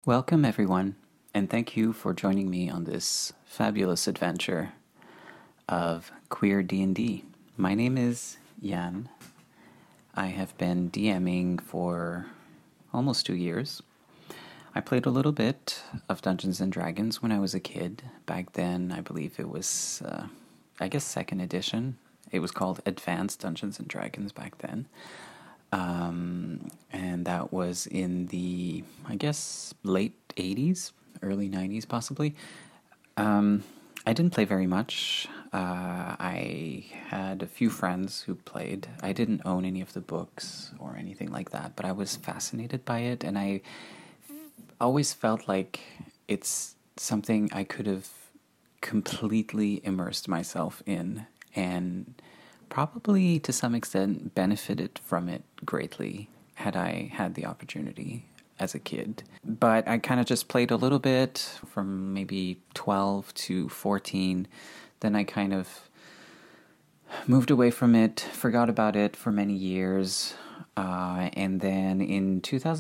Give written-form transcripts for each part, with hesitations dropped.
Welcome, everyone, and thank you for joining me on this fabulous adventure of queer D&D. My name is Jan. I have been DMing for almost 2 years. I played a little bit of Dungeons & Dragons when I was a kid. Back then, I believe it was, second edition. It was called Advanced Dungeons & Dragons back then. And that was in the, late 80s, early 90s possibly. I didn't play very much. I had a few friends who played. I didn't own any of the books or anything like that, but I was fascinated by it, and I always felt like it's something I could have completely immersed myself in and probably to some extent benefited from it greatly had I had the opportunity as a kid. But I kind of just played a little bit from maybe 12 to 14. Then I kind of moved away from it, forgot about it for many years. And then in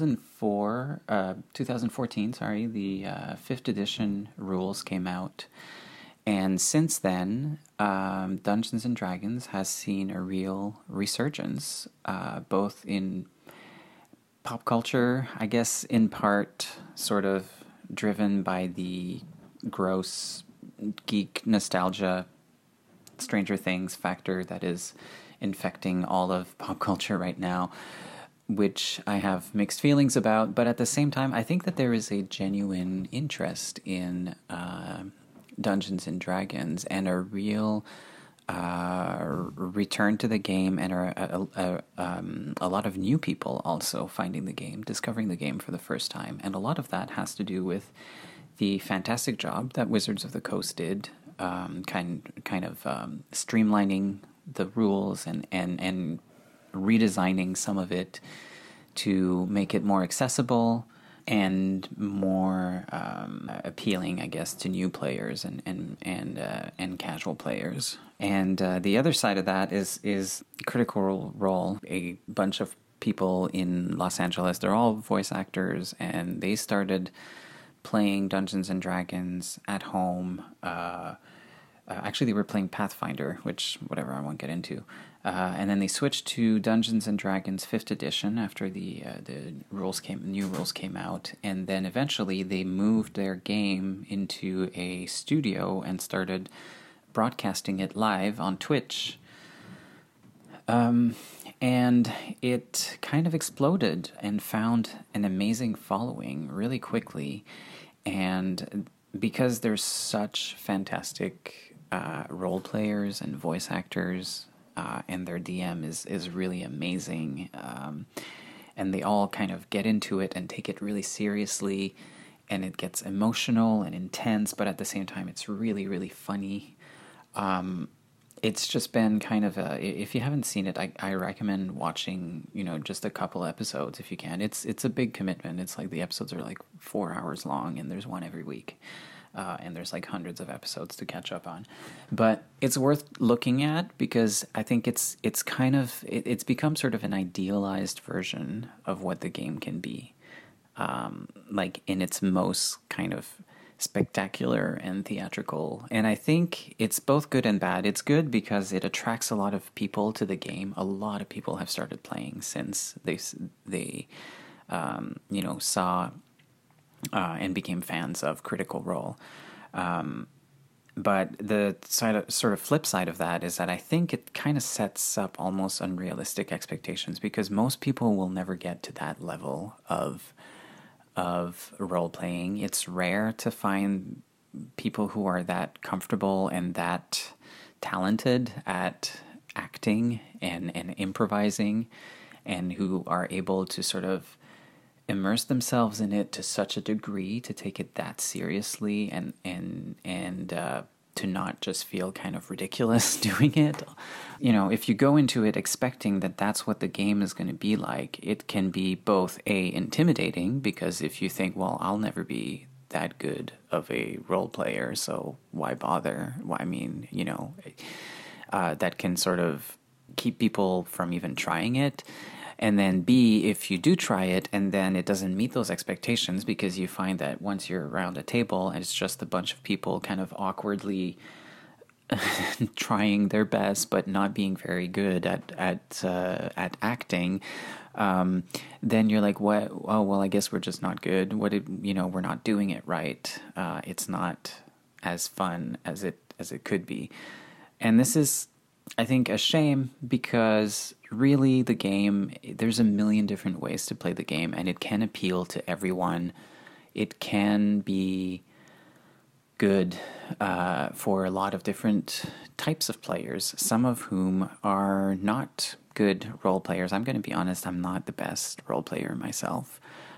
2014, the 5th edition rules came out. And since then, Dungeons & Dragons has seen a real resurgence, both in pop culture, I guess in part sort of driven by the gross geek nostalgia, Stranger Things factor that is infecting all of pop culture right now, which I have mixed feelings about. But at the same time, I think that there is a genuine interest in Dungeons and Dragons and a real return to the game, and a lot of new people also finding the game, discovering the game for the first time. And a lot of that has to do with the fantastic job that Wizards of the Coast did, kind of streamlining the rules and redesigning some of it to make it more accessible and more appealing, I guess, to new players and casual players. And the other side of that is Critical Role. A bunch of people in Los Angeles, they're all voice actors, and they started playing Dungeons and Dragons at home. Actually, they were playing Pathfinder, which, whatever, I won't get into. And then they switched to Dungeons and Dragons 5th edition after the new rules came out. And then eventually they moved their game into a studio and started broadcasting it live on Twitch. And it kind of exploded and found an amazing following really quickly. And because there's such fantastic role players and voice actors, and their DM is really amazing, and they all kind of get into it and take it really seriously, and it gets emotional and intense, but at the same time it's really, really funny. It's just been kind of if you haven't seen it, I recommend watching, just a couple episodes if you can. It's a big commitment. It's like the episodes are like 4 hours long, and there's one every week. And there's like hundreds of episodes to catch up on. But it's worth looking at because I think it's become sort of an idealized version of what the game can be. Like in its most kind of spectacular and theatrical. And I think it's both good and bad. It's good because it attracts a lot of people to the game. A lot of people have started playing since they saw and became fans of Critical Role. But the sort of flip side of that is that I think it kind of sets up almost unrealistic expectations because most people will never get to that level of role playing. It's rare to find people who are that comfortable and that talented at acting and improvising, and who are able to sort of immerse themselves in it to such a degree to take it that seriously and to not just feel kind of ridiculous doing it. If you go into it expecting that that's what the game is going to be like, it can be both intimidating, because if you think, well, I'll never be that good of a role player, so why bother? That can sort of keep people from even trying it. And then B, if you do try it and then it doesn't meet those expectations because you find that once you're around a table and it's just a bunch of people kind of awkwardly trying their best but not being very good at acting, then you're like, what? Oh well, I guess we're just not good. We're not doing it right. It's not as fun as it could be, and this is, I think, a shame because really the game, there's a million different ways to play the game, and it can appeal to everyone. It can be good for a lot of different types of players, some of whom are not good role players. I'm going to be honest, I'm not the best role player myself.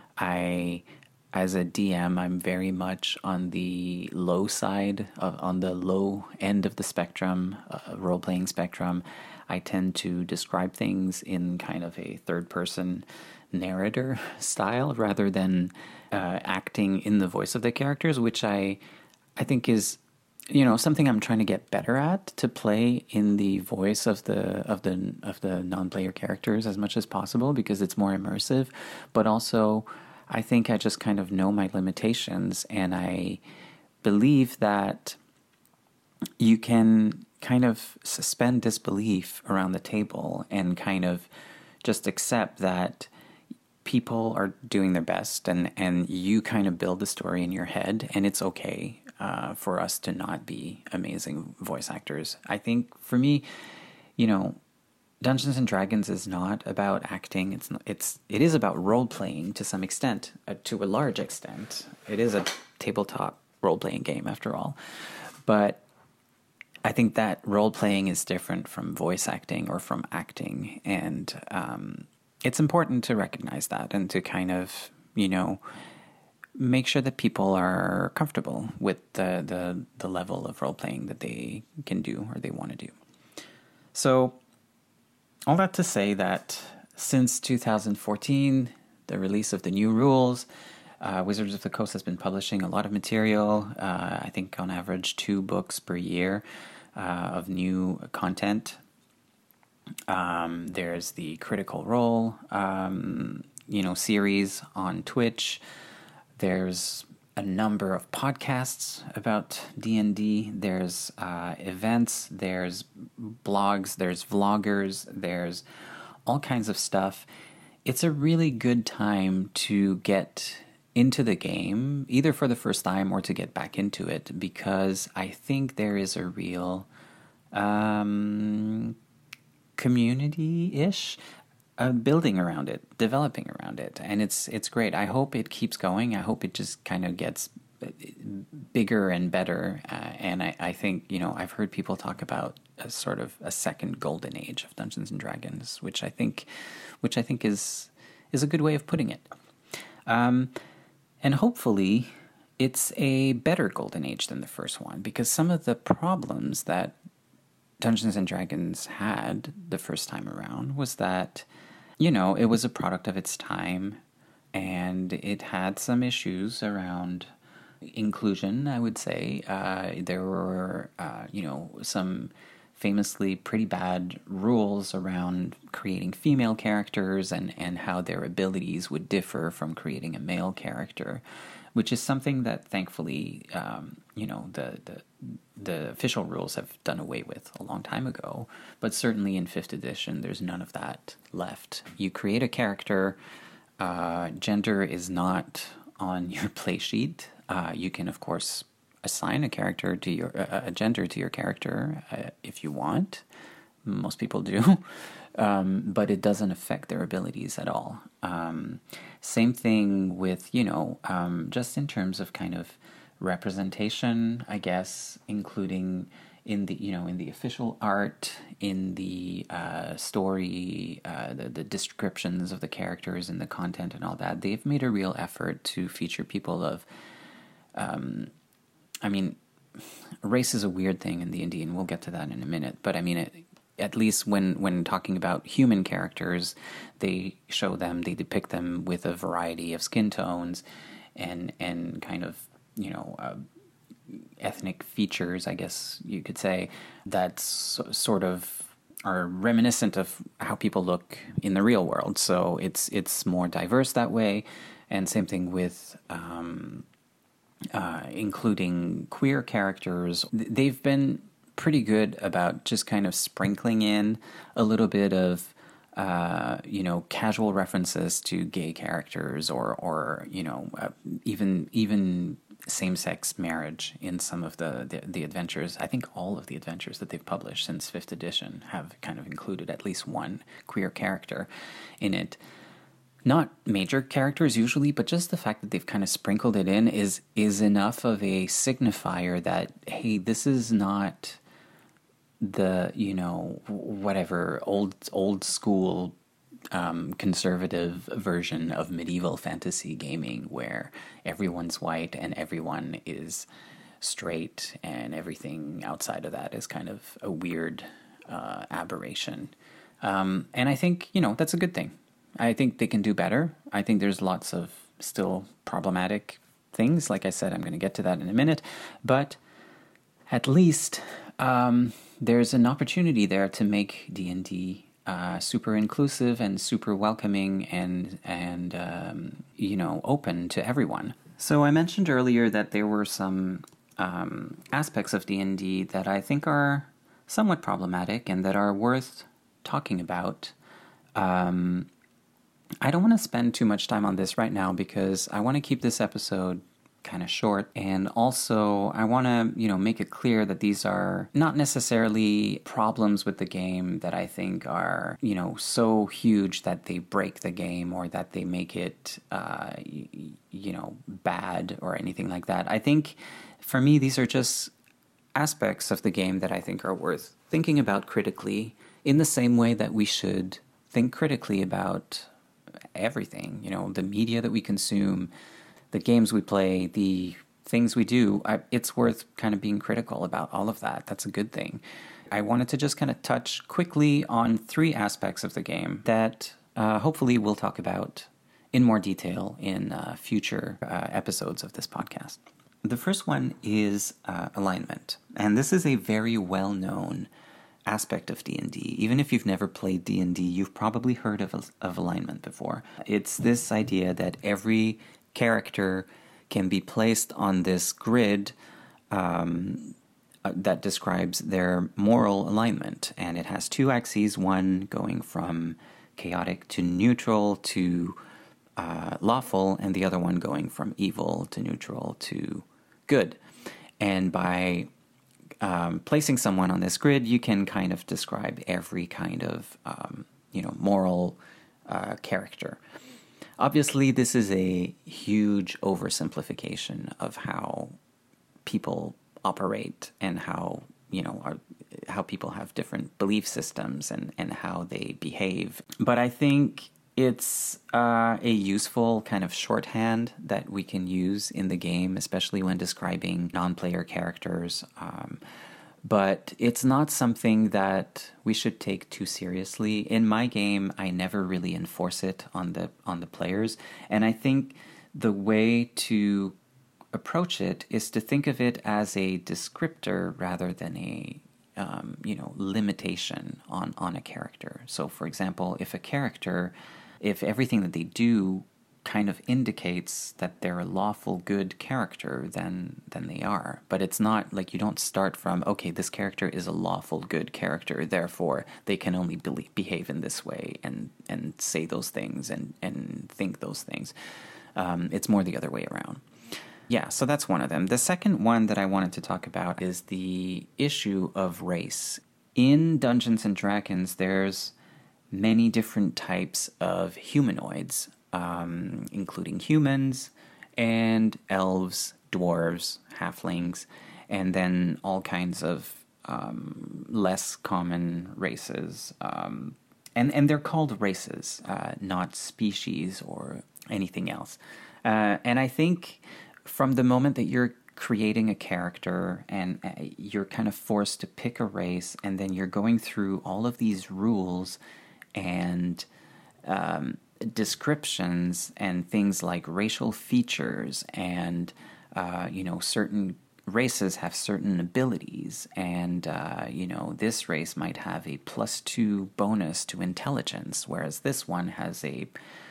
As a DM, I'm very much on the low side, on the low end of the spectrum, role-playing spectrum. I tend to describe things in kind of a third-person narrator style rather than acting in the voice of the characters, which I think is, something I'm trying to get better at, to play in the voice of the non-player characters as much as possible because it's more immersive. But also, I think I just kind of know my limitations, and I believe that you can kind of suspend disbelief around the table and kind of just accept that people are doing their best, and you kind of build the story in your head, and it's okay for us to not be amazing voice actors. I think for me, Dungeons and Dragons is not about acting. It is about role playing to some extent, to a large extent. It is a tabletop role playing game after all, but I think that role playing is different from voice acting or from acting, and it's important to recognize that and to kind of make sure that people are comfortable with the level of role playing that they can do or they want to do. So, all that to say that since 2014, the release of the new rules, Wizards of the Coast has been publishing a lot of material, I think on average 2 books per year of new content. There's the Critical Role, series on Twitch. There's a number of podcasts about D&D. There's events, there's blogs, there's vloggers, there's all kinds of stuff. It's a really good time to get into the game, either for the first time or to get back into it, because I think there is a real community-ish building around it, developing around it, and it's great. I hope it keeps going. I hope it just kind of gets bigger and better. And I think I've heard people talk about a sort of a second golden age of Dungeons and Dragons, which I think is a good way of putting it. And hopefully, it's a better golden age than the first one, because some of the problems that Dungeons and Dragons had the first time around was that, it was a product of its time, and it had some issues around inclusion, I would say. There were, some famously pretty bad rules around creating female characters and how their abilities would differ from creating a male character, which is something that thankfully, the official rules have done away with a long time ago. But certainly in 5th edition, there's none of that left. You create a character, gender is not on your play sheet. You can, of course, assign a character to a gender to your character if you want. Most people do. But it doesn't affect their abilities at all. Same thing with, just in terms of kind of representation, I guess, including in the official art, in the story, the descriptions of the characters and the content and all that. They've made a real effort to feature people of, race is a weird thing in D&D, and we'll get to that in a minute, but at least when talking about human characters, they depict them with a variety of skin tones and kind of, ethnic features, I guess you could say, that sort of are reminiscent of how people look in the real world. So it's more diverse that way, and same thing with including queer characters. They've been pretty good about just kind of sprinkling in a little bit of casual references to gay characters, or even same-sex marriage in some of the adventures. I think all of the adventures that they've published since 5th edition have kind of included at least one queer character in it. Not major characters usually, but just the fact that they've kind of sprinkled it in is enough of a signifier that, hey, this is not the, whatever old school conservative version of medieval fantasy gaming where everyone's white and everyone is straight and everything outside of that is kind of a weird aberration. And I think, that's a good thing. I think they can do better. I think there's lots of still problematic things. Like I said, I'm going to get to that in a minute. But at least there's an opportunity there to make D&D super inclusive and super welcoming and open to everyone. So I mentioned earlier that there were some aspects of D&D that I think are somewhat problematic and that are worth talking about. I don't want to spend too much time on this right now because I want to keep this episode kind of short, and also I want to make it clear that these are not necessarily problems with the game that I think are so huge that they break the game or that they make it bad or anything like that. I think for me these are just aspects of the game that I think are worth thinking about critically, in the same way that we should think critically about everything, the media that we consume, the games we play, the things we do. It's worth kind of being critical about all of that. That's a good thing. I wanted to just kind of touch quickly on 3 aspects of the game that hopefully we'll talk about in more detail in future episodes of this podcast. The first one is alignment. And this is a very well-known aspect of D&D. Even if you've never played D&D, you've probably heard of alignment before. It's this idea that every character can be placed on this grid that describes their moral alignment. And it has 2 axes, one going from chaotic to neutral to lawful, and the other one going from evil to neutral to good. And by placing someone on this grid, you can kind of describe every kind of, moral character. Obviously, this is a huge oversimplification of how people operate and how, how people have different belief systems and how they behave. But I think it's a useful kind of shorthand that we can use in the game, especially when describing non-player characters. But it's not something that we should take too seriously. In my game, I never really enforce it on the players, and I think the way to approach it is to think of it as a descriptor rather than a limitation on a character. So, for example, if everything that they do kind of indicates that they're a lawful good character, then they are. But it's not like you don't start from, okay, this character is a lawful good character, therefore they can only behave in this way and say those things and think those things. It's more the other way around. Yeah, so that's one of them. The second one that I wanted to talk about is the issue of race. In Dungeons and Dragons, there's many different types of humanoids, including humans and elves, dwarves, halflings, and then all kinds of less common races. And they're called races, not species or anything else. And I think from the moment that you're creating a character and you're kind of forced to pick a race, and then you're going through all of these rules and descriptions and things like racial features and certain races have certain abilities, and this race might have a +2 bonus to intelligence, whereas this one has a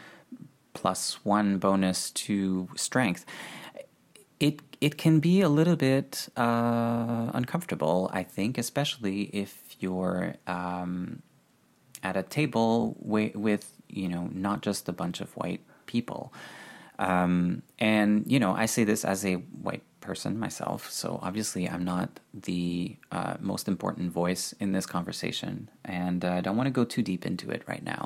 +1 bonus to strength. It can be a little bit uncomfortable, I think, especially if you're at a table with not just a bunch of white people. And I say this as a white person myself, so obviously I'm not the most important voice in this conversation, and I don't want to go too deep into it right now.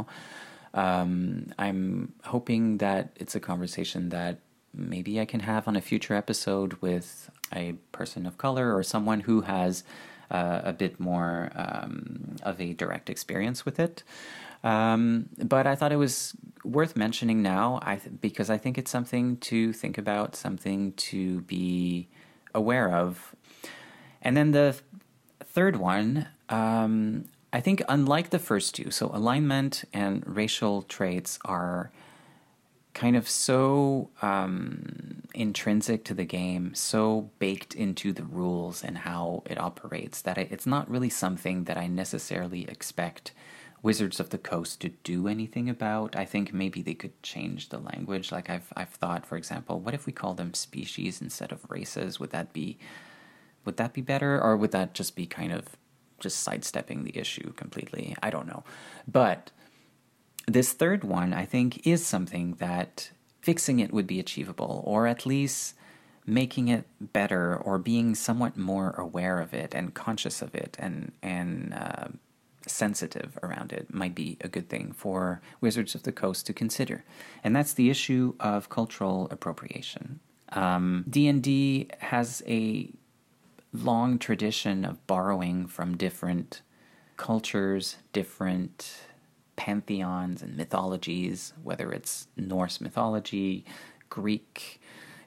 I'm hoping that it's a conversation that maybe I can have on a future episode with a person of color or someone who has a bit more of a direct experience with it. But I thought it was worth mentioning now because I think it's something to think about, something to be aware of. And then the third one, I think unlike the first two, so alignment and racial traits are kind of so intrinsic to the game, so baked into the rules and how it operates, that it's not really something that I necessarily expect Wizards of the Coast to do anything about. I think maybe they could change the language. Like I've thought, for example, what if we call them species instead of races? Would that be better, or would that just be kind of just sidestepping the issue completely? I don't know. But this third one, I think, is something that fixing it would be achievable, or at least making it better, or being somewhat more aware of it and conscious of it and sensitive around it might be a good thing for Wizards of the Coast to consider. And that's the issue of cultural appropriation. D&D has a long tradition of borrowing from different cultures, different pantheons and mythologies, whether it's Norse mythology, Greek,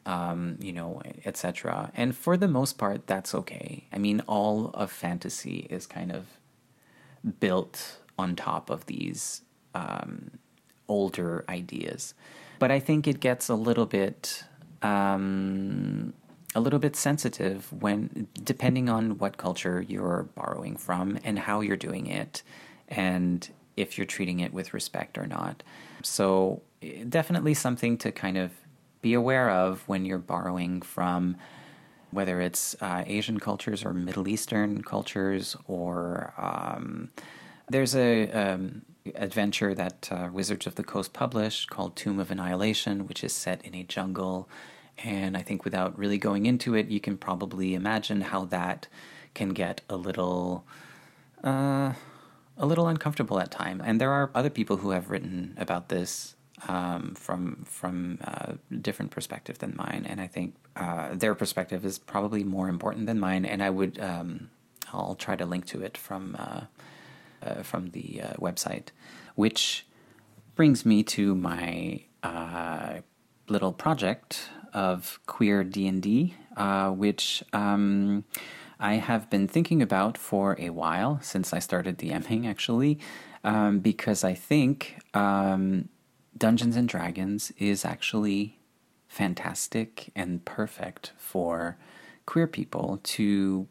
etc. And for the most part, that's okay. I mean, all of fantasy is kind of built on top of these older ideas. But I think it gets a little bit sensitive when, depending on what culture you're borrowing from and how you're doing it, and if you're treating it with respect or not. So definitely something to kind of be aware of when you're borrowing from, whether it's Asian cultures or Middle Eastern cultures, or there's a adventure that Wizards of the Coast published called Tomb of Annihilation, which is set in a jungle. And I think without really going into it, you can probably imagine how that can get a little uncomfortable at times. And there are other people who have written about this from different perspective than mine, and I think their perspective is probably more important than mine. And I would I'll try to link to it from the website, which brings me to my little project of queer D&D, which I have been thinking about for a while, since I started DMing, actually, because I think Dungeons & Dragons is actually fantastic and perfect for queer people to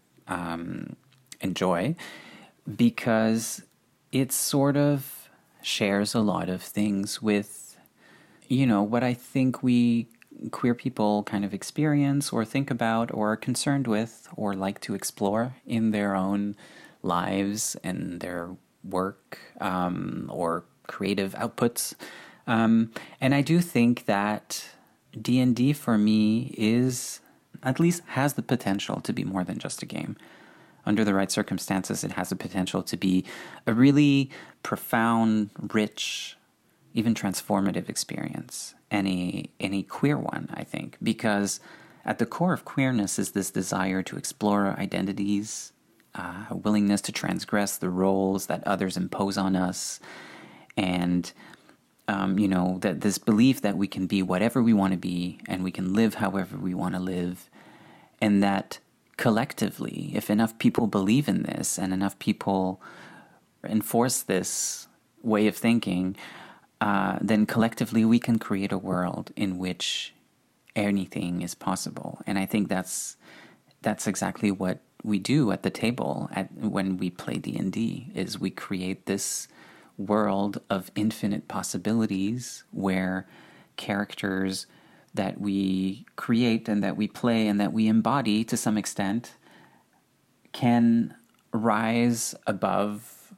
enjoy, because it sort of shares a lot of things with, what I think we queer people kind of experience or think about or are concerned with or like to explore in their own lives and their work or creative outputs. And I do think that D&D for me at least has the potential to be more than just a game. Under the right circumstances, it has the potential to be a really profound, rich, even transformative experience, and a queer one, I think, because at the core of queerness is this desire to explore identities, a willingness to transgress the roles that others impose on us, and that this belief that we can be whatever we want to be and we can live however we want to live, and that collectively, if enough people believe in this and enough people enforce this way of thinking, then collectively we can create a world in which anything is possible. And I think that's that's exactly what we do at the table when we play D&D, is we create this world of infinite possibilities where characters that we create and that we play and that we embody to some extent can rise above,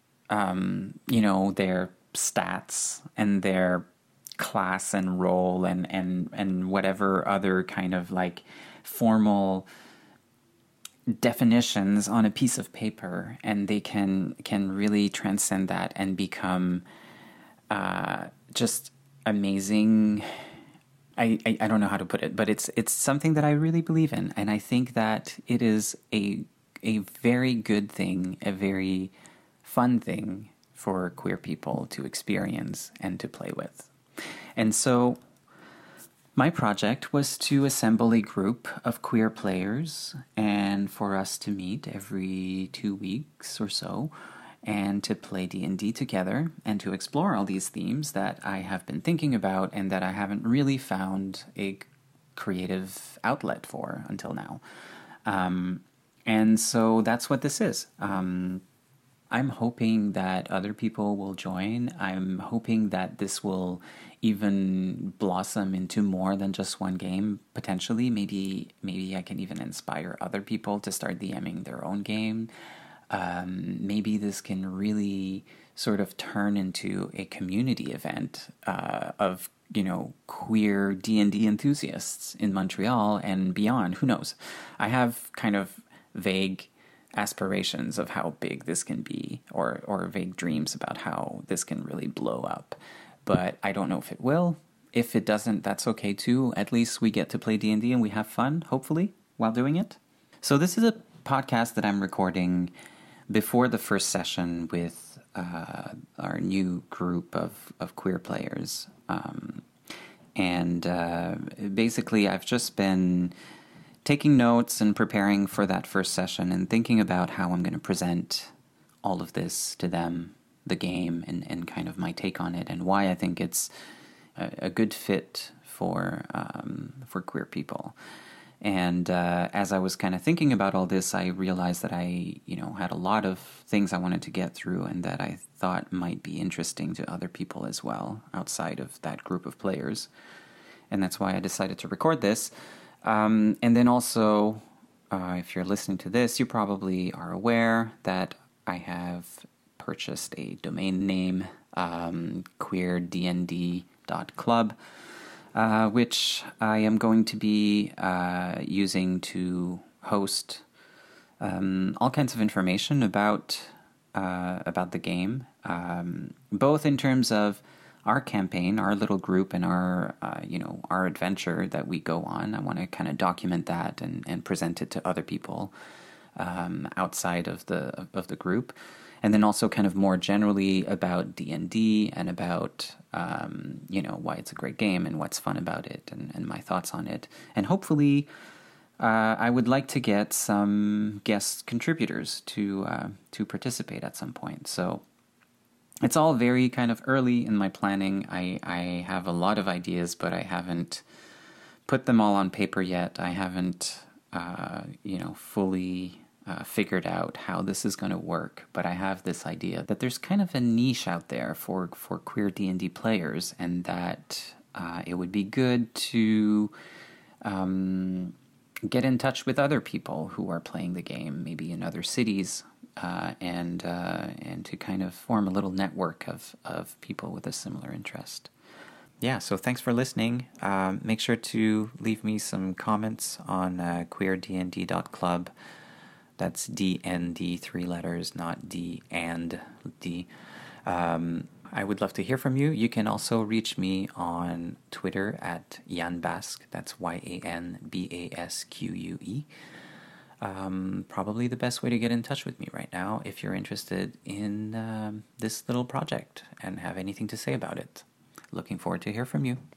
their stats and their class and role and whatever other kind of like formal definitions on a piece of paper, and they can really transcend that and become just amazing. I don't know how to put it, but it's something that I really believe in, and I think that it is a very good thing, a very fun thing for queer people to experience and to play with. And so my project was to assemble a group of queer players and for us to meet every 2 weeks or so and to play D&D together and to explore all these themes that I have been thinking about and that I haven't really found a creative outlet for until now. And so that's what this is. I'm hoping that other people will join. I'm hoping that this will even blossom into more than just one game, potentially. Maybe I can even inspire other people to start DMing their own game. Maybe this can really sort of turn into a community event of queer D&D enthusiasts in Montreal and beyond. Who knows? I have kind of vague aspirations of how big this can be, or vague dreams about how this can really blow up. But I don't know if it will. If it doesn't, that's okay too. At least we get to play D&D and we have fun, hopefully, while doing it. So this is a podcast that I'm recording before the first session with our new group of queer players. Basically, I've just been taking notes and preparing for that first session and thinking about how I'm going to present all of this to them, the game, and kind of my take on it, and why I think it's a good fit for queer people. And as I was kind of thinking about all this, I realized that I had a lot of things I wanted to get through and that I thought might be interesting to other people as well, outside of that group of players. And that's why I decided to record this. And then also, if you're listening to this, you probably are aware that I have purchased a domain name, queerdnd.club, which I am going to be using to host all kinds of information about the game, both in terms of our campaign, our little group, and our adventure that we go on. I want to kind of document that and present it to other people outside of the group, and then also kind of more generally about D&D and about why it's a great game and what's fun about it and my thoughts on it. And hopefully, I would like to get some guest contributors to participate at some point. So it's all very kind of early in my planning. I have a lot of ideas, but I haven't put them all on paper yet. I haven't, fully figured out how this is going to work. But I have this idea that there's kind of a niche out there for queer D&D players, and that it would be good to get in touch with other people who are playing the game, maybe in other cities. And to kind of form a little network of people with a similar interest. Yeah, so thanks for listening. Make sure to leave me some comments on queerdnd.club. That's DND, 3 letters, not D and D. I would love to hear from you. You can also reach me on Twitter at Jan Basque. That's YANBASQUE. Probably the best way to get in touch with me right now if you're interested in this little project and have anything to say about it. Looking forward to hear from you.